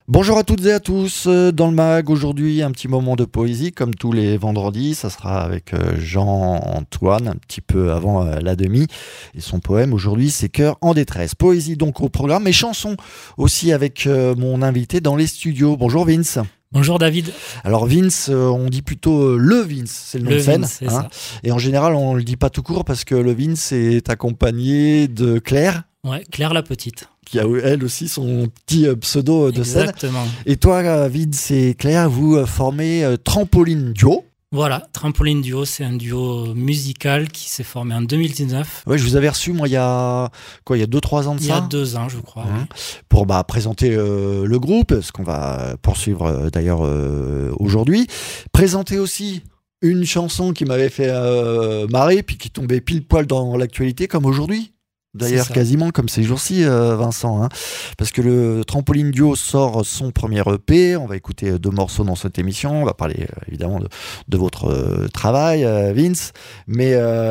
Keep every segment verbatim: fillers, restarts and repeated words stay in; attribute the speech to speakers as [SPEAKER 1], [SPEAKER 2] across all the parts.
[SPEAKER 1] Bonjour à toutes et à tous, dans le mag aujourd'hui un petit moment de poésie comme tous les vendredis, ça sera avec Jean-Antoine un petit peu avant la demi et son poème aujourd'hui c'est Cœur en détresse. Poésie donc au programme et chansons aussi avec mon invité dans les studios. Bonjour Vince.
[SPEAKER 2] Bonjour David.
[SPEAKER 1] Alors Vince, on dit plutôt le Vince, c'est le nom
[SPEAKER 2] le
[SPEAKER 1] de scène.
[SPEAKER 2] Vince, c'est
[SPEAKER 1] hein.
[SPEAKER 2] ça.
[SPEAKER 1] Et en général on le dit pas tout court parce que le Vince est accompagné de Claire.
[SPEAKER 2] Ouais, Claire la petite.
[SPEAKER 1] Qui a elle aussi son petit pseudo de scène.
[SPEAKER 2] Exactement.
[SPEAKER 1] Et toi, Vince et Claire, vous formez Trampoline Duo.
[SPEAKER 2] Voilà, Trampoline Duo, c'est un duo musical qui s'est formé en deux mille dix-neuf.
[SPEAKER 1] Ouais, je vous avais reçu, moi, il y a quoi, il y a deux trois ans de ça.
[SPEAKER 2] Il y a deux ans, je crois.
[SPEAKER 1] Mmh.
[SPEAKER 2] Oui.
[SPEAKER 1] Pour bah, présenter euh, le groupe, ce qu'on va poursuivre euh, d'ailleurs euh, aujourd'hui. Présenter aussi une chanson qui m'avait fait euh, marrer, puis qui tombait pile poil dans l'actualité, comme aujourd'hui. D'ailleurs, quasiment comme ces jours-ci, euh, Vincent. Hein, parce que le Trampoline Duo sort son premier E P. On va écouter deux morceaux dans cette émission. On va parler euh, évidemment de, de votre euh, travail, euh, Vince. Mais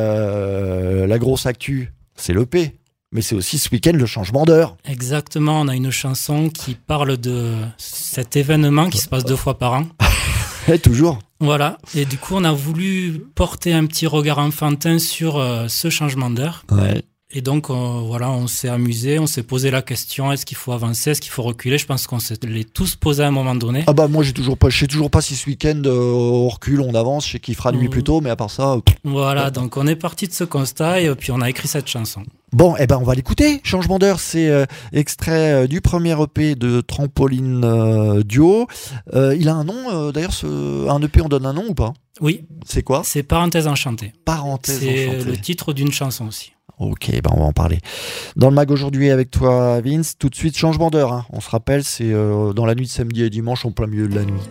[SPEAKER 1] euh, la grosse actu, c'est l'E P. Mais c'est aussi ce week-end le changement d'heure.
[SPEAKER 2] Exactement. On a une chanson qui parle de cet événement qui se passe deux fois par an.
[SPEAKER 1] Et toujours.
[SPEAKER 2] Voilà. Et du coup, on a voulu porter un petit regard enfantin sur euh, ce changement d'heure.
[SPEAKER 1] Ouais.
[SPEAKER 2] Et donc, euh, voilà, on s'est amusé, on s'est posé la question, est-ce qu'il faut avancer, est-ce qu'il faut reculer ? Je pense qu'on s'est les tous posés à un moment donné.
[SPEAKER 1] Ah bah moi, j'ai toujours pas, je sais toujours pas si ce week-end, euh, on recule, on avance, je sais qu'il fera nuit mmh. plus tôt, mais à part ça... Pff,
[SPEAKER 2] voilà,
[SPEAKER 1] ouais.
[SPEAKER 2] Donc on est parti de ce constat et puis on a écrit cette chanson.
[SPEAKER 1] Bon, eh ben on va l'écouter. Changement d'heure, c'est euh, extrait euh, du premier E P de Trampoline euh, Duo. Euh, il a un nom, euh, d'ailleurs, ce, un E P, on donne un nom ou pas ?
[SPEAKER 2] Oui.
[SPEAKER 1] C'est quoi ?
[SPEAKER 2] C'est Parenthèse enchantée.
[SPEAKER 1] Parenthèse
[SPEAKER 2] c'est
[SPEAKER 1] enchantée.
[SPEAKER 2] C'est le titre d'une chanson aussi.
[SPEAKER 1] Ok, ben on va en parler. Dans le mag aujourd'hui avec toi, Vince, tout de suite, changement d'heure. Hein. On se rappelle, c'est euh, dans la nuit de samedi et dimanche, en plein milieu de la nuit.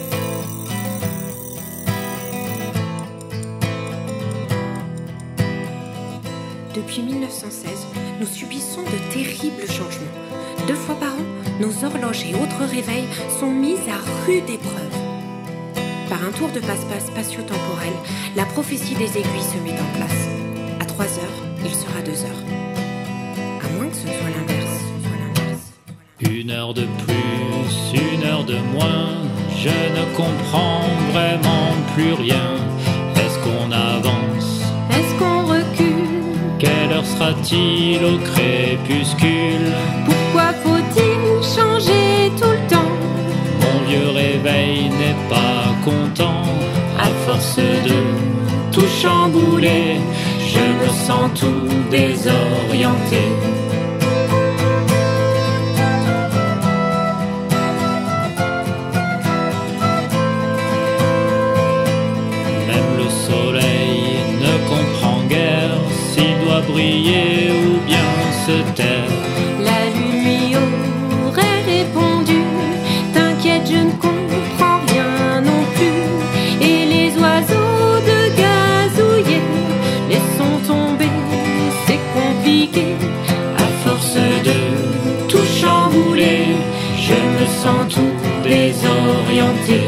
[SPEAKER 3] Depuis mille neuf cent seize, nous subissons de terribles changements. Deux fois par an, nos horloges et autres réveils sont mis à rude épreuve. Par un tour de passe-passe spatio-temporel, la prophétie des aiguilles se met en place. À trois heures, il sera deux heures. À moins que ce soit l'inverse.
[SPEAKER 4] Une heure de plus, une heure de moins, je ne comprends vraiment plus rien. Est-ce qu'on avance ?
[SPEAKER 3] Est-ce qu'on recule ?
[SPEAKER 4] Quelle heure sera-t-il au crépuscule ?
[SPEAKER 3] Pourquoi faut-il changer tout le temps ?
[SPEAKER 4] Mon vieux réveil n'est pas content. À force de tout chambouler, je me sens tout désorienté. Même le soleil ne comprend guère s'il doit briller ou bien se taire.
[SPEAKER 3] La lune lui aurait répondu, t'inquiète, je ne comprends rien non plus. Et les oiseaux de gazouiller, laissons tomber, c'est compliqué.
[SPEAKER 4] À force de tout chambouler, je me sens tout désorienté.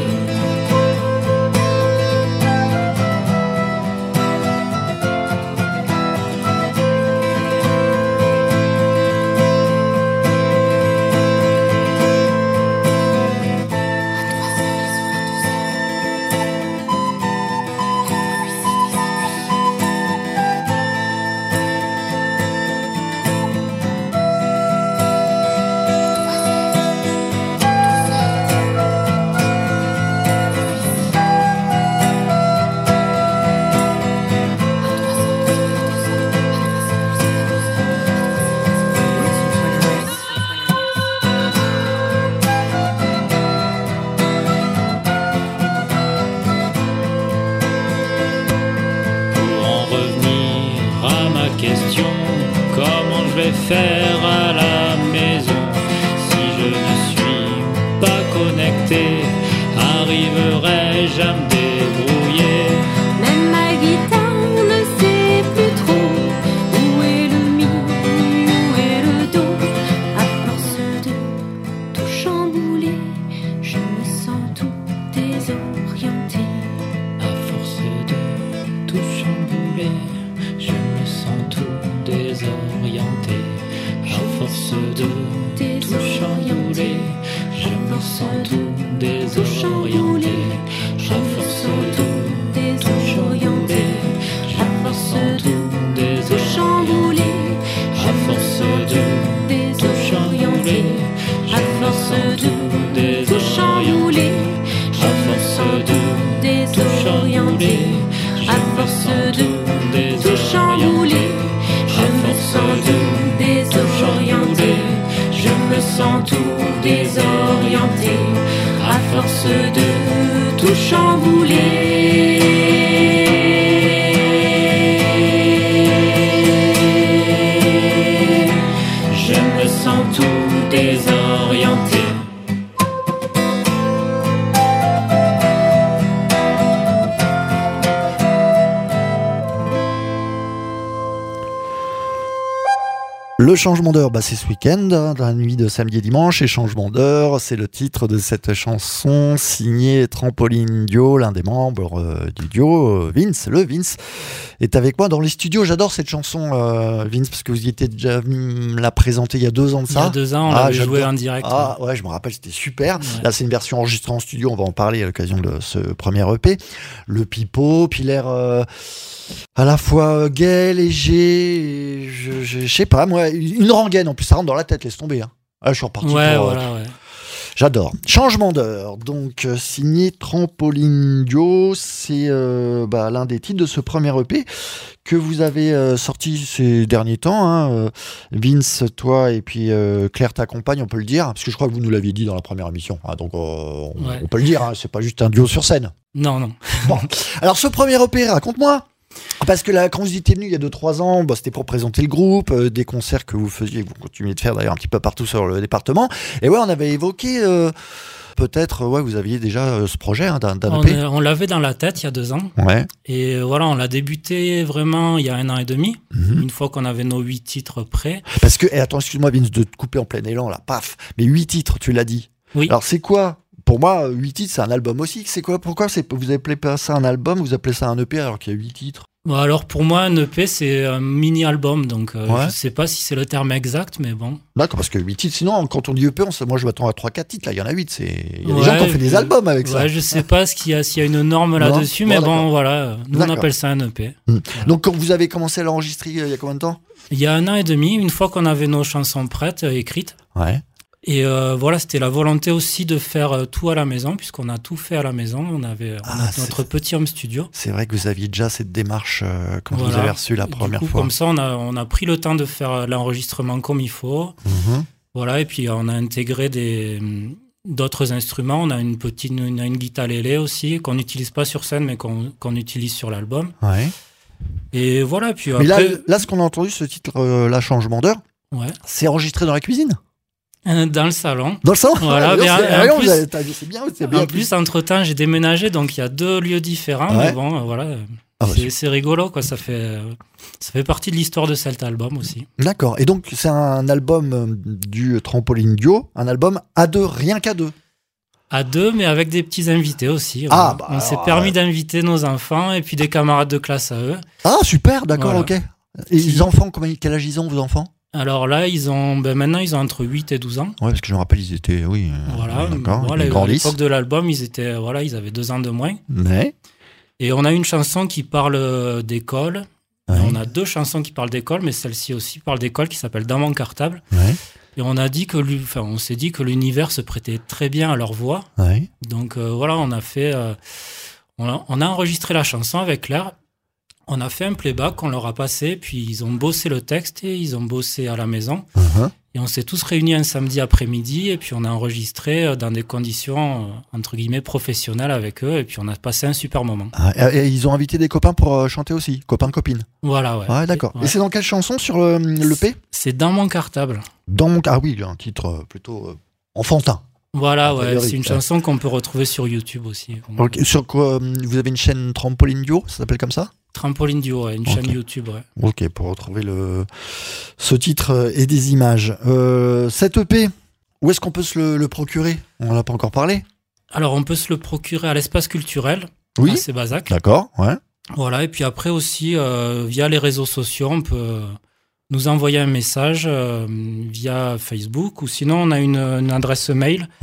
[SPEAKER 4] Comment je vais faire à la maison si je ne suis pas connecté? Arriverai-je à me débrouiller?
[SPEAKER 3] Même ma guitare ne sait plus trop où est le mi, où est le do. À force de tout chambouler, je me sens tout désorienté.
[SPEAKER 4] À force de tout chambouler, je me sens tout désorienté. À force de tout chambouler, je me force tout désorienté, à force tout désorienté, à force tout désorienté, à force de désorienté, à force de désorienté, à force de désorienté, à force de désorienté, je me sens tout désorienté, je me sens tout désorienté, à force de tout chambouler. Je me sens tout désorienté.
[SPEAKER 1] Le changement d'heure, bah c'est ce week-end, hein, dans la nuit de samedi et dimanche, et changement d'heure, c'est le titre de cette chanson signée Trampoline Duo, l'un des membres euh, du duo, euh, Vince, le Vince, est avec moi dans les studios. J'adore cette chanson, euh, Vince, parce que vous y étiez déjà venu la présenter il y a deux ans de ça.
[SPEAKER 2] Il y a deux ans, on
[SPEAKER 1] ah,
[SPEAKER 2] l'avait joué en direct.
[SPEAKER 1] Ah ouais, je me rappelle, c'était super.
[SPEAKER 2] Ouais.
[SPEAKER 1] Là, c'est une version enregistrée en studio, on va en parler à l'occasion de ce premier E P. Le pipeau, puis l'air... Euh, à la fois gai, léger, je, je, je sais pas, moi, une rengaine, en plus ça rentre dans la tête, laisse tomber. Hein. Ah, je suis reparti
[SPEAKER 2] Ouais,
[SPEAKER 1] pour,
[SPEAKER 2] voilà, ouais.
[SPEAKER 1] J'adore. Changement d'heure, donc euh, signé Trampoline Duo, c'est euh, bah, l'un des titres de ce premier E P que vous avez euh, sorti ces derniers temps. Hein, euh, Vince, toi et puis euh, Claire t'accompagne, on peut le dire, parce que je crois que vous nous l'aviez dit dans la première émission, hein, donc euh, on,
[SPEAKER 2] Ouais.
[SPEAKER 1] on peut le dire, hein, c'est pas juste un duo sur scène.
[SPEAKER 2] Non, non.
[SPEAKER 1] Bon, alors ce premier E P, raconte-moi. Parce que là, quand vous étiez venu il y a deux trois ans, bah, c'était pour présenter le groupe, euh, des concerts que vous faisiez, que vous continuez de faire d'ailleurs un petit peu partout sur le département. Et ouais, on avait évoqué euh, peut-être, ouais, vous aviez déjà euh, ce projet hein, d'un, d'un
[SPEAKER 2] On,
[SPEAKER 1] E P.
[SPEAKER 2] euh, on l'avait dans la tête il y a deux ans.
[SPEAKER 1] Ouais.
[SPEAKER 2] Et euh, voilà, on l'a débuté vraiment il y a un an et demi,
[SPEAKER 1] Mhm.
[SPEAKER 2] une fois qu'on avait nos huit titres prêts.
[SPEAKER 1] Parce que, et attends, excuse-moi Vince de te couper en plein élan là, paf. Mais huit titres, tu l'as dit.
[SPEAKER 2] Oui.
[SPEAKER 1] Alors c'est quoi? Pour moi, huit titres, c'est un album aussi. C'est quoi? Pourquoi c'est, vous appelez pas ça un album, vous appelez ça un E P alors qu'il y a huit titres?
[SPEAKER 2] Bon, alors pour moi, un E P, c'est un mini-album, donc euh,
[SPEAKER 1] Ouais.
[SPEAKER 2] je sais pas si c'est le terme exact, mais bon.
[SPEAKER 1] D'accord, parce que huit titres, sinon, quand on dit E P, on sait- moi je m'attends à trois quatre titres, là, il y en a huit. C'est... Il y a
[SPEAKER 2] Ouais,
[SPEAKER 1] des gens qui ont fait des
[SPEAKER 2] je-
[SPEAKER 1] albums avec ça.
[SPEAKER 2] Ouais, je sais pas ce qu'il y a, s'il y a une norme là-dessus,
[SPEAKER 1] Bon,
[SPEAKER 2] mais
[SPEAKER 1] d'accord.
[SPEAKER 2] bon, voilà, nous on
[SPEAKER 1] D'accord.
[SPEAKER 2] appelle ça un E P.
[SPEAKER 1] Hmm.
[SPEAKER 2] Voilà.
[SPEAKER 1] Donc, quand vous avez commencé à l'enregistrer, euh, il y a combien de temps?
[SPEAKER 2] Il y a un an et demi, une fois qu'on avait nos chansons prêtes, euh, écrites.
[SPEAKER 1] Ouais.
[SPEAKER 2] Et euh, voilà, c'était la volonté aussi de faire euh, tout à la maison, puisqu'on a tout fait à la maison. On avait on
[SPEAKER 1] Ah,
[SPEAKER 2] a
[SPEAKER 1] c'est-
[SPEAKER 2] notre petit home studio.
[SPEAKER 1] C'est vrai que vous aviez déjà cette démarche euh, quand
[SPEAKER 2] Voilà.
[SPEAKER 1] vous avez reçu la
[SPEAKER 2] Et du
[SPEAKER 1] première
[SPEAKER 2] coup,
[SPEAKER 1] fois.
[SPEAKER 2] Comme ça, on a, on a pris le temps de faire euh, l'enregistrement comme il faut.
[SPEAKER 1] Mhm.
[SPEAKER 2] Voilà, et puis on a intégré des, d'autres instruments. On a une petite une, une guitare lélé aussi, qu'on n'utilise pas sur scène, mais qu'on, qu'on utilise sur l'album.
[SPEAKER 1] Ouais.
[SPEAKER 2] Et voilà, puis
[SPEAKER 1] Mais là,
[SPEAKER 2] après...
[SPEAKER 1] là, ce qu'on a entendu, ce titre, euh, là, Changement d'heure,
[SPEAKER 2] Ouais.
[SPEAKER 1] c'est enregistré dans la cuisine?
[SPEAKER 2] Dans le salon.
[SPEAKER 1] Dans le salon?
[SPEAKER 2] Voilà,
[SPEAKER 1] Ah,
[SPEAKER 2] mais
[SPEAKER 1] c'est,
[SPEAKER 2] en-
[SPEAKER 1] ah,
[SPEAKER 2] en
[SPEAKER 1] non,
[SPEAKER 2] plus-
[SPEAKER 1] vous avez- t'as- c'est bien, c'est bien.
[SPEAKER 2] En plus, entre-temps, j'ai déménagé, donc il y a deux lieux différents.
[SPEAKER 1] Ouais.
[SPEAKER 2] Mais bon, euh, voilà,
[SPEAKER 1] Ah, bah,
[SPEAKER 2] c'est, c'est rigolo, quoi. Ça fait, euh, ça fait partie de l'histoire de cet album aussi.
[SPEAKER 1] D'accord. Et donc, c'est un album euh, du Trampoline Duo, un album à deux, rien qu'à deux.
[SPEAKER 2] À deux, mais avec des petits invités aussi.
[SPEAKER 1] Ah,
[SPEAKER 2] voilà.
[SPEAKER 1] bah,
[SPEAKER 2] On s'est
[SPEAKER 1] alors,
[SPEAKER 2] permis
[SPEAKER 1] ouais.
[SPEAKER 2] d'inviter nos enfants et puis des camarades de classe à eux.
[SPEAKER 1] Ah, super, d'accord,
[SPEAKER 2] Voilà.
[SPEAKER 1] ok. Et les enfants, comment, quel âge ils ont, vos enfants?
[SPEAKER 2] Alors là, ils ont, ben maintenant, ils ont entre huit et douze ans.
[SPEAKER 1] Ouais, parce que je me rappelle, ils étaient, oui, euh,
[SPEAKER 2] Voilà,
[SPEAKER 1] d'accord,
[SPEAKER 2] voilà,
[SPEAKER 1] ils
[SPEAKER 2] à
[SPEAKER 1] grandissent.
[SPEAKER 2] l'époque de l'album, ils étaient, voilà, ils avaient deux ans de moins.
[SPEAKER 1] Mais,
[SPEAKER 2] Et on a une chanson qui parle d'école.
[SPEAKER 1] ouais,
[SPEAKER 2] On a deux chansons qui parlent d'école, mais celle-ci aussi parle d'école, qui s'appelle Dans mon cartable.
[SPEAKER 1] ouais,
[SPEAKER 2] Et on a dit que, l'u- enfin, on s'est dit que l'univers se prêtait très bien à leur voix.
[SPEAKER 1] ouais.
[SPEAKER 2] Donc euh, voilà, on a fait, euh, on, a, on a enregistré la chanson avec Claire. On a fait un playback, on leur a passé, puis ils ont bossé le texte et ils ont bossé à la maison.
[SPEAKER 1] Uh-huh.
[SPEAKER 2] Et on s'est tous réunis un samedi après-midi et puis on a enregistré euh, dans des conditions euh, entre guillemets professionnelles avec eux et puis on a passé un super moment.
[SPEAKER 1] Ah, et ils ont invité des copains pour euh, chanter aussi, copains, copines.
[SPEAKER 2] Voilà, ouais.
[SPEAKER 1] Ouais, d'accord.
[SPEAKER 2] Ouais.
[SPEAKER 1] Et c'est dans quelle chanson sur le, le P?
[SPEAKER 2] C'est Dans mon cartable.
[SPEAKER 1] Dans mon... Ah oui, un titre euh, plutôt euh, enfantin.
[SPEAKER 2] Voilà,
[SPEAKER 1] Ah,
[SPEAKER 2] ouais,
[SPEAKER 1] Valérie,
[SPEAKER 2] c'est une
[SPEAKER 1] ouais.
[SPEAKER 2] chanson qu'on peut retrouver sur YouTube aussi.
[SPEAKER 1] Ok. Sur quoi euh, vous avez une chaîne Trampoline Duo, ça s'appelle comme ça?
[SPEAKER 2] Trampoline Duo, ouais, une
[SPEAKER 1] Ok.
[SPEAKER 2] chaîne YouTube, ouais.
[SPEAKER 1] Ok, pour retrouver le... ce titre euh, et des images. Euh, cet E P, où est-ce qu'on peut se le, le procurer? On n'en a pas encore parlé.
[SPEAKER 2] Alors on peut se le procurer à l'espace culturel,
[SPEAKER 1] Oui.
[SPEAKER 2] à Sébazac.
[SPEAKER 1] D'accord, ouais.
[SPEAKER 2] Voilà, et puis après aussi, euh, via les réseaux sociaux, on peut nous envoyer un message euh, via Facebook ou sinon on a une, une adresse mail
[SPEAKER 1] Ouais.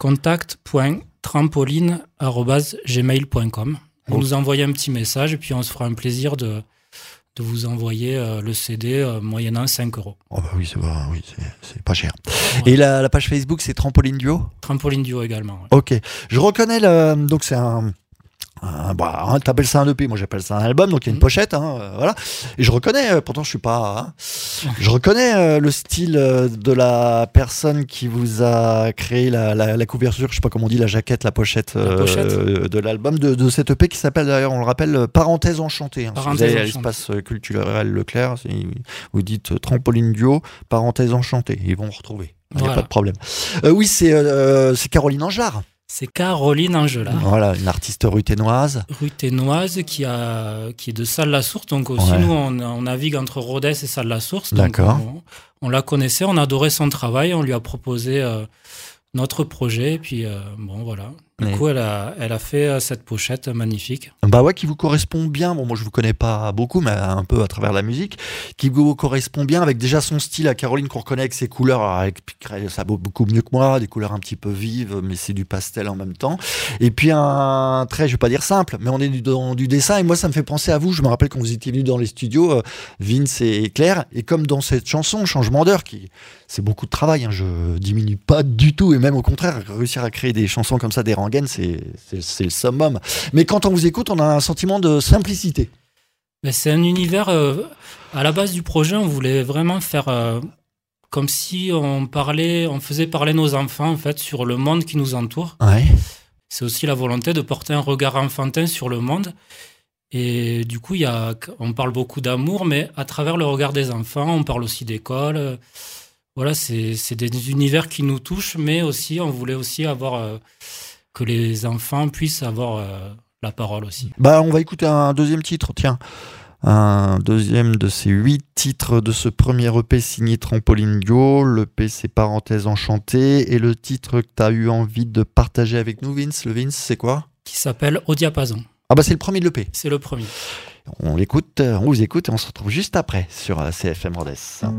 [SPEAKER 2] contact point trampoline arobase gmail point com. Vous
[SPEAKER 1] Oh.
[SPEAKER 2] nous envoyez un petit message et puis on se fera un plaisir de, de vous envoyer euh, le C D euh, moyennant cinq euros.
[SPEAKER 1] Oh bah oui, c'est pas, oui, c'est, c'est pas cher.
[SPEAKER 2] Ouais.
[SPEAKER 1] Et la, la page Facebook, c'est Trampoline Duo.
[SPEAKER 2] Trampoline Duo également. Ouais.
[SPEAKER 1] Ok. Je reconnais le. Donc c'est un. un bah, hein, t'appelles ça un E P, moi j'appelle ça un album, donc il y a une
[SPEAKER 2] Mhm.
[SPEAKER 1] pochette, hein, euh, voilà. Et je reconnais, euh, pourtant je suis pas. Hein, je reconnais euh, le style euh, de la personne qui vous a créé la, la, la couverture, je sais pas comment on dit, la jaquette, la pochette, euh,
[SPEAKER 2] La pochette.
[SPEAKER 1] euh, de l'album, de, de cette E P qui s'appelle d'ailleurs, on le rappelle, euh, Parenthèse enchantée. Hein. Si vous
[SPEAKER 2] Parenthèse
[SPEAKER 1] allez à
[SPEAKER 2] enchantée.
[SPEAKER 1] l'espace culturel Leclerc, si vous dites euh, Trampoline Duo, Parenthèse enchantée, ils vont retrouver. Il n'y a
[SPEAKER 2] Voilà.
[SPEAKER 1] pas de problème. Euh, oui, c'est euh, c'est Caroline Angeard.
[SPEAKER 2] C'est Caroline Angela,
[SPEAKER 1] Voilà, une artiste ruthénoise.
[SPEAKER 2] rue Ténoise, qui, a, qui est de Salle-la-Source. Donc aussi,
[SPEAKER 1] Ouais.
[SPEAKER 2] nous, on, on navigue entre Rodez et Salle-la-Source. Donc
[SPEAKER 1] D'accord.
[SPEAKER 2] On, on la connaissait, on adorait son travail, on lui a proposé euh, notre projet. Et puis, euh, bon, voilà. Du
[SPEAKER 1] Mais-
[SPEAKER 2] coup, elle a, elle a fait euh, cette pochette magnifique.
[SPEAKER 1] Bah ouais, qui vous correspond bien. Bon, moi je vous connais pas beaucoup, mais un peu à travers la musique, qui vous correspond bien avec déjà son style à Caroline qu'on reconnaît avec ses couleurs. Alors, elle expliquerait ça beaucoup mieux que moi, des couleurs un petit peu vives, mais c'est du pastel en même temps. Et puis un trait, je vais pas dire simple, mais on est du- dans du dessin et moi ça me fait penser à vous. Je me rappelle quand vous étiez venus dans les studios, euh, Vince et Claire, et comme dans cette chanson, Changement d'heure, qui c'est beaucoup de travail. Hein, je diminue pas du tout et même au contraire, réussir à créer des chansons comme ça, des rengaines, c'est c'est c'est le summum. Mais quand on vous écoute, on a un sentiment de simplicité.
[SPEAKER 2] Mais c'est un univers. euh, à la base du projet, on voulait vraiment faire euh, comme si on parlait, on faisait parler nos enfants en fait sur le monde qui nous entoure.
[SPEAKER 1] Ouais.
[SPEAKER 2] C'est aussi la volonté de porter un regard enfantin sur le monde. Et du coup, il y a, on parle beaucoup d'amour, mais à travers le regard des enfants, on parle aussi d'école. Euh, Voilà, c'est c'est des univers qui nous touchent, mais aussi, on voulait aussi avoir euh, que les enfants puissent avoir euh, la parole aussi.
[SPEAKER 1] Bah, on va écouter un deuxième titre, tiens. Un deuxième de ces huit titres de ce premier E P signé Trampoline Duo. L'E P, c'est Parenthèse enchantée. Et le titre que tu as eu envie de partager avec nous, Vince, le Vince, c'est quoi?
[SPEAKER 2] Qui s'appelle Au diapason.
[SPEAKER 1] Ah bah c'est le premier de l'E P.
[SPEAKER 2] C'est le premier.
[SPEAKER 1] On l'écoute, on vous écoute et on se retrouve juste après sur C F M Rodez.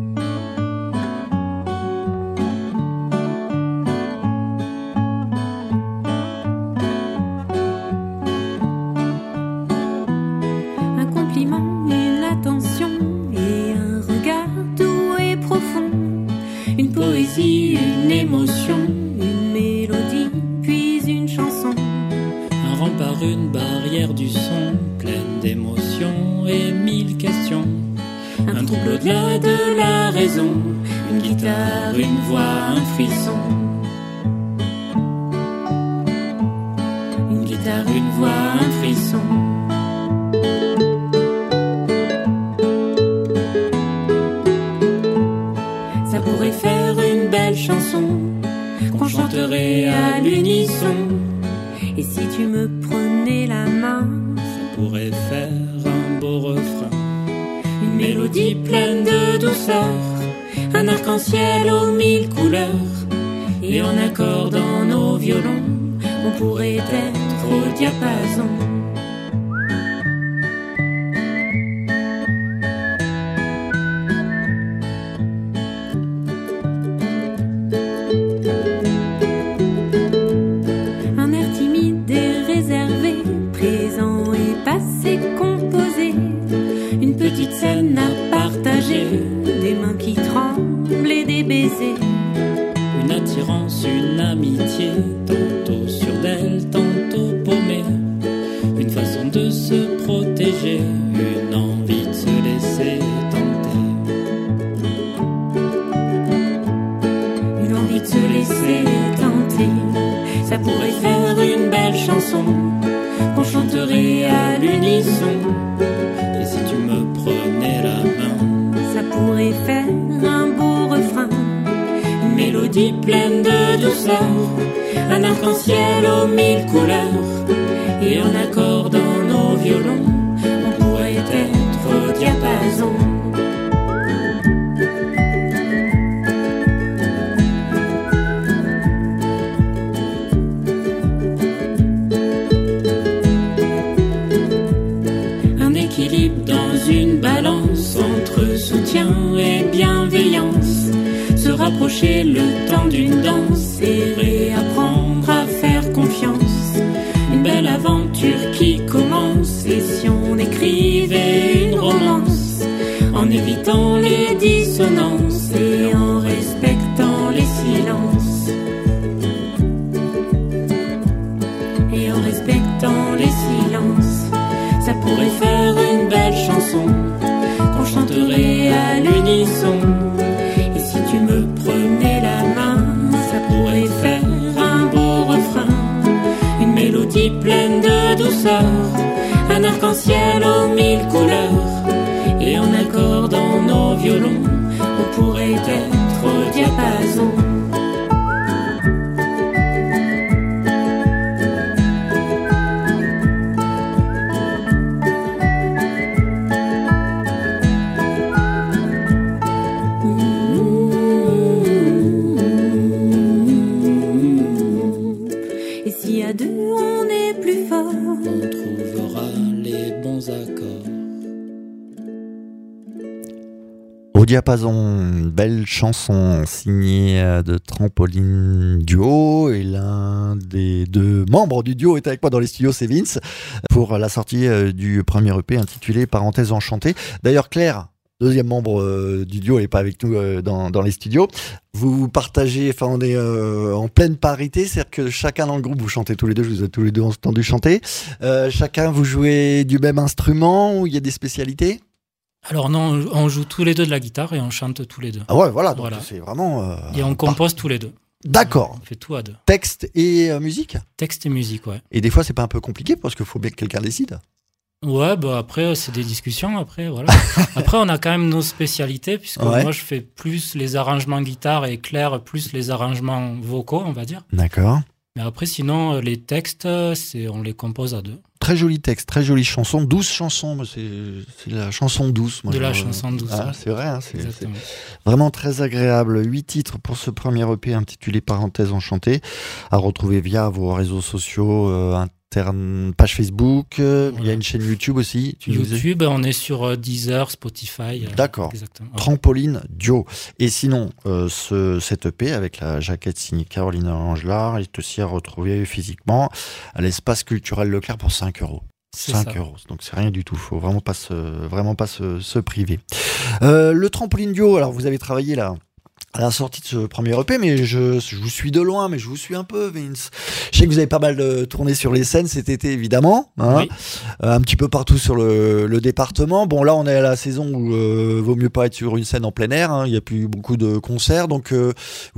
[SPEAKER 3] Un compliment, une attention et un regard doux et profond. Une poésie, une émotion, une mélodie, puis une chanson.
[SPEAKER 4] Un rempart, une barrière du son, pleine d'émotions et mille questions. Un trouble au-delà de la raison, une guitare, une voix, un frisson.
[SPEAKER 3] Une guitare, une voix, un frisson.
[SPEAKER 4] Ça pourrait faire une belle chanson qu'on chanterait à l'unisson.
[SPEAKER 3] Et si tu me prenais la main,
[SPEAKER 4] Ça pourrait faire un beau refrain, une mélodie pleine de douceur, un arc-en-ciel aux mille couleurs. Et en accordant nos violons,
[SPEAKER 3] on pourrait être au diapason. Un air timide et réservé, présent et passé composé. Une petite scène à partager, des mains qui tremblent et des baisers.
[SPEAKER 4] une attirance, une amitié, tantôt sûre d'elle, tantôt paumée. Une façon de se protéger, une envie de se laisser tenter.
[SPEAKER 3] Une envie de se laisser tenter.
[SPEAKER 4] Ça pourrait faire une belle chanson qu'on chanterait à l'unisson. Et si tu me prenais la main,
[SPEAKER 3] Ça pourrait faire un beau refrain.
[SPEAKER 4] une mélodie pleine de douceur, un arc-en-ciel aux mille couleurs. Et en accordant nos violons,
[SPEAKER 3] On pourrait être au diapason.
[SPEAKER 4] un équilibre dans une balance entre soutien et bienveillance. Se rapprocher le temps d'une danse et réapprendre respectant les silences. Ça pourrait faire une belle chanson qu'on chanterait à l'unisson. Et si tu me prenais la main, ça pourrait faire un beau refrain, une mélodie pleine de douceur, un arc-en-ciel aux mille couleurs. Et en accordant nos violons, on pourrait être au diapason.
[SPEAKER 3] Et si à deux on est plus fort,
[SPEAKER 4] On trouvera les bons accords.
[SPEAKER 1] Au diapason, une belle chanson signée de Trampoline Duo, et l'un des deux membres du duo est avec moi dans les studios, c'est Vince, pour la sortie du premier E P intitulé Parenthèse enchantée. D'ailleurs Claire, deuxième membre du duo, elle n'est pas avec nous dans, dans les studios. Vous partagez, enfin on est euh, en pleine parité, c'est-à-dire que chacun dans le groupe, vous chantez tous les deux, je vous ai tous les deux entendu chanter. Euh, chacun vous jouez du même instrument ou il y a des spécialités ?
[SPEAKER 2] Alors non, on joue tous les deux de la guitare et on chante tous les deux.
[SPEAKER 1] Ah ouais, voilà, donc
[SPEAKER 2] Voilà.
[SPEAKER 1] c'est vraiment... euh,
[SPEAKER 2] Et on compose tous les deux.
[SPEAKER 1] D'accord.
[SPEAKER 2] On fait tout à deux.
[SPEAKER 1] Texte et euh, musique ?
[SPEAKER 2] Texte et musique, ouais.
[SPEAKER 1] Et des fois, c'est pas un peu compliqué parce qu'il faut bien que quelqu'un décide.
[SPEAKER 2] Ouais, bah après, c'est des discussions, après, voilà. Après, on a quand même nos spécialités, puisque
[SPEAKER 1] Ouais.
[SPEAKER 2] moi, je fais plus les arrangements guitare et Claire plus les arrangements vocaux, on va dire.
[SPEAKER 1] D'accord.
[SPEAKER 2] Mais après, sinon, les textes, c'est, on les compose à deux.
[SPEAKER 1] Très joli texte, très jolie chanson. Douze chansons, mais c'est, c'est la chanson douce. Moi,
[SPEAKER 2] De
[SPEAKER 1] je-
[SPEAKER 2] la chanson douce.
[SPEAKER 1] Ah,
[SPEAKER 2] ouais.
[SPEAKER 1] c'est vrai, hein, c'est, c'est
[SPEAKER 2] Exactement.
[SPEAKER 1] vraiment très agréable. Huit titres pour ce premier E P intitulé Parenthèse enchantée, à retrouver via vos réseaux sociaux, euh, interne, page Facebook. euh, Il y a
[SPEAKER 2] Voilà.
[SPEAKER 1] une chaîne YouTube aussi. Tu nous disais
[SPEAKER 2] YouTube, on est sur euh, Deezer, Spotify. euh,
[SPEAKER 1] D'accord.
[SPEAKER 2] Exactement. Ouais.
[SPEAKER 1] Trampoline Duo. Et sinon, euh, ce, cet E P avec la jaquette signée Caroline Angelard est aussi à retrouver physiquement à l'espace culturel Leclerc pour cinq euros.
[SPEAKER 2] C'est
[SPEAKER 1] cinq
[SPEAKER 2] ça.
[SPEAKER 1] euros, donc c'est rien du tout. Faut vraiment pas se, vraiment pas se, se priver. Euh, le Trampoline Duo. Alors vous avez travaillé là à la sortie de ce premier E P, mais je, je vous suis de loin, mais je vous suis un peu, Vince. Je sais que vous avez pas mal de tourné sur les scènes cet été, évidemment, hein,
[SPEAKER 2] Oui.
[SPEAKER 1] euh, un petit peu partout sur le, le département. Bon, là, on est à la saison où euh, vaut mieux pas être sur une scène en plein air. Hein, il y a plus beaucoup de concerts, donc euh,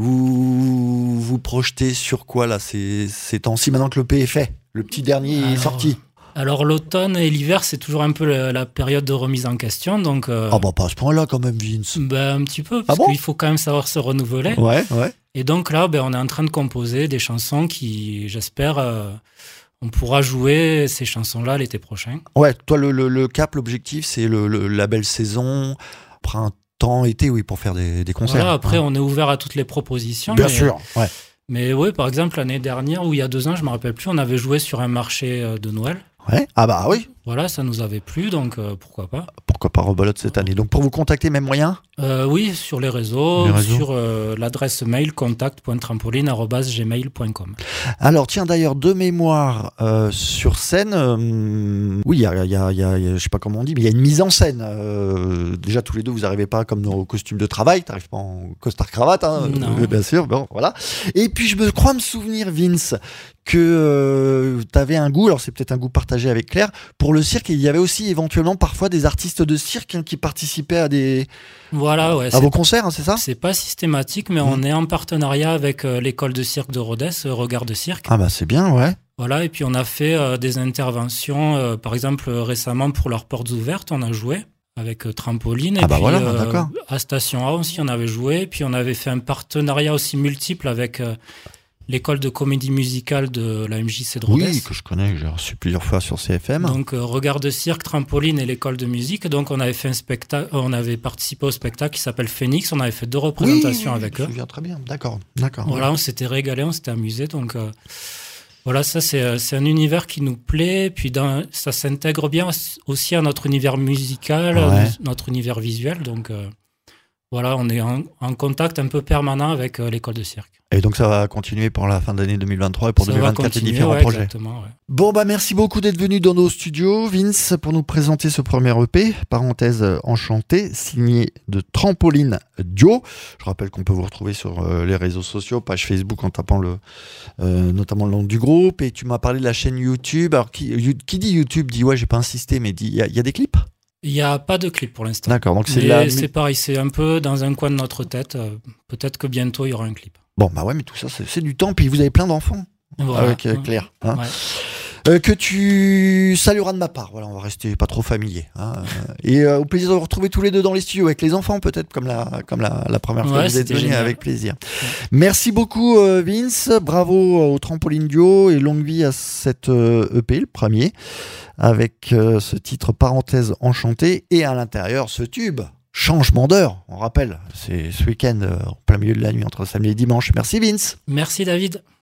[SPEAKER 1] vous vous projetez sur quoi là, ces, ces temps-ci, maintenant que le E P est fait, le petit dernier est
[SPEAKER 2] Alors,
[SPEAKER 1] sorti.
[SPEAKER 2] Alors, l'automne et l'hiver, c'est toujours un peu la, la période de remise en question. Donc, euh,
[SPEAKER 1] Ah bah pas à ce point-là quand même, Vince.
[SPEAKER 2] ben, un petit peu, parce
[SPEAKER 1] Ah bon
[SPEAKER 2] qu'il faut quand même savoir se renouveler.
[SPEAKER 1] Ouais, ouais.
[SPEAKER 2] Et donc là, ben, on est en train de composer des chansons qui, j'espère, euh, on pourra jouer ces chansons-là l'été prochain.
[SPEAKER 1] Ouais, toi, le, le, le cap, l'objectif, c'est le, le- la belle saison, printemps, été, oui, pour faire des, des concerts.
[SPEAKER 2] Voilà, après,
[SPEAKER 1] hein.
[SPEAKER 2] on est ouvert à toutes les propositions.
[SPEAKER 1] Bien
[SPEAKER 2] mais,
[SPEAKER 1] sûr, ouais.
[SPEAKER 2] Mais oui, par exemple, l'année dernière, ou il y a deux ans, je me rappelle plus, on avait joué sur un marché euh, de Noël.
[SPEAKER 1] Ouais. Ah bah oui,
[SPEAKER 2] Voilà, ça nous avait plu, donc euh, pourquoi pas.
[SPEAKER 1] pourquoi pas rebelote cette année. Donc pour vous contacter, même moyen
[SPEAKER 2] Euh, oui, sur les réseaux,
[SPEAKER 1] Les réseaux.
[SPEAKER 2] sur euh, l'adresse mail contact point trampoline arobase gmail point com.
[SPEAKER 1] Alors tiens, d'ailleurs, de mémoire, euh, sur scène, euh, oui, il y a, il y, a, il y a, je sais pas comment on dit, mais il y a une mise en scène. Euh, déjà, tous les deux, vous n'arrivez pas comme nos costumes de travail, t'arrives pas en costard-cravate, hein,
[SPEAKER 2] Non.
[SPEAKER 1] euh, bien sûr, bon, voilà. Et puis, je me crois me souvenir, Vince, que euh, tu avais un goût, alors c'est peut-être un goût partagé avec Claire, pour le cirque, et il y avait aussi éventuellement parfois des artistes de cirque hein, qui participaient à, des,
[SPEAKER 2] Voilà, ouais.
[SPEAKER 1] à
[SPEAKER 2] c'est-
[SPEAKER 1] vos concerts, hein, c'est ça?
[SPEAKER 2] C'est pas systématique, mais
[SPEAKER 1] Mhm.
[SPEAKER 2] on est en partenariat avec euh, l'école de cirque de Rodez, euh, Regard de cirque.
[SPEAKER 1] Ah bah c'est bien, ouais.
[SPEAKER 2] Voilà, et puis on a fait euh, des interventions, euh, par exemple euh, récemment pour leurs portes ouvertes, on a joué avec euh, Trampoline. Et
[SPEAKER 1] Ah bah
[SPEAKER 2] puis
[SPEAKER 1] voilà,
[SPEAKER 2] euh,
[SPEAKER 1] d'accord.
[SPEAKER 2] à Station A aussi, on avait joué. Et puis on avait fait un partenariat aussi multiple avec euh, l'école de comédie musicale de la M J C de Rodez.
[SPEAKER 1] Oui, que je connais, que j'ai reçu plusieurs fois sur C F M.
[SPEAKER 2] Donc euh, Regard de cirque, Trampoline et l'école de musique. Donc on avait fait un spectacle, on avait participé au spectacle qui s'appelle Phoenix. On avait fait deux représentations
[SPEAKER 1] Oui, oui,
[SPEAKER 2] avec
[SPEAKER 1] je
[SPEAKER 2] eux.
[SPEAKER 1] me souviens très bien, d'accord, d'accord.
[SPEAKER 2] Voilà, on s'était régalé, on s'était amusé. Donc euh, voilà, ça c'est euh, c'est un univers qui nous plaît. Puis dans, ça s'intègre bien aussi à notre univers musical,
[SPEAKER 1] Ouais.
[SPEAKER 2] euh, notre univers visuel. Donc euh, voilà, on est en, en contact un peu permanent avec euh, l'école de cirque.
[SPEAKER 1] Et donc ça va continuer pour la fin d'année deux mille vingt-trois et pour
[SPEAKER 2] Ça
[SPEAKER 1] deux mille vingt-quatre
[SPEAKER 2] va continuer,
[SPEAKER 1] les différents
[SPEAKER 2] ouais,
[SPEAKER 1] projets.
[SPEAKER 2] Exactement, ouais.
[SPEAKER 1] Bon bah merci beaucoup d'être venu dans nos studios, Vince, pour nous présenter ce premier E P, parenthèse enchantée, signé de Trampoline Duo. Je rappelle qu'on peut vous retrouver sur euh, les réseaux sociaux, page Facebook en tapant le, euh, notamment le nom du groupe. Et tu m'as parlé de la chaîne YouTube. Alors qui, qui dit YouTube dit ouais j'ai pas insisté, mais dit il y, y a des clips.
[SPEAKER 2] Il n'y a pas de clip pour l'instant.
[SPEAKER 1] D'accord, donc c'est
[SPEAKER 2] Mais
[SPEAKER 1] la...
[SPEAKER 2] c'est pareil, c'est un peu dans un coin de notre tête. Euh, peut-être que bientôt il y aura un clip.
[SPEAKER 1] Bon bah ouais, mais tout ça c'est, c'est du temps. Puis vous avez plein d'enfants.
[SPEAKER 2] Voilà.
[SPEAKER 1] Avec euh, Claire. Hein.
[SPEAKER 2] Ouais.
[SPEAKER 1] Euh, que tu salueras de ma part. Voilà, on va rester pas trop familier. Hein. Et euh, au plaisir de vous retrouver tous les deux dans les studios avec les enfants, peut-être comme la comme la, la première fois
[SPEAKER 2] Ouais,
[SPEAKER 1] que vous êtes
[SPEAKER 2] c'était
[SPEAKER 1] venus,
[SPEAKER 2] génial.
[SPEAKER 1] avec plaisir. Merci beaucoup euh, Vince, bravo au Trampoline Duo et longue vie à cette euh, E P, le premier, avec euh, ce titre parenthèse enchantée et à l'intérieur ce tube. Changement d'heure, on rappelle, c'est ce week-end euh, en plein milieu de la nuit entre samedi et dimanche. Merci Vince.
[SPEAKER 2] Merci David.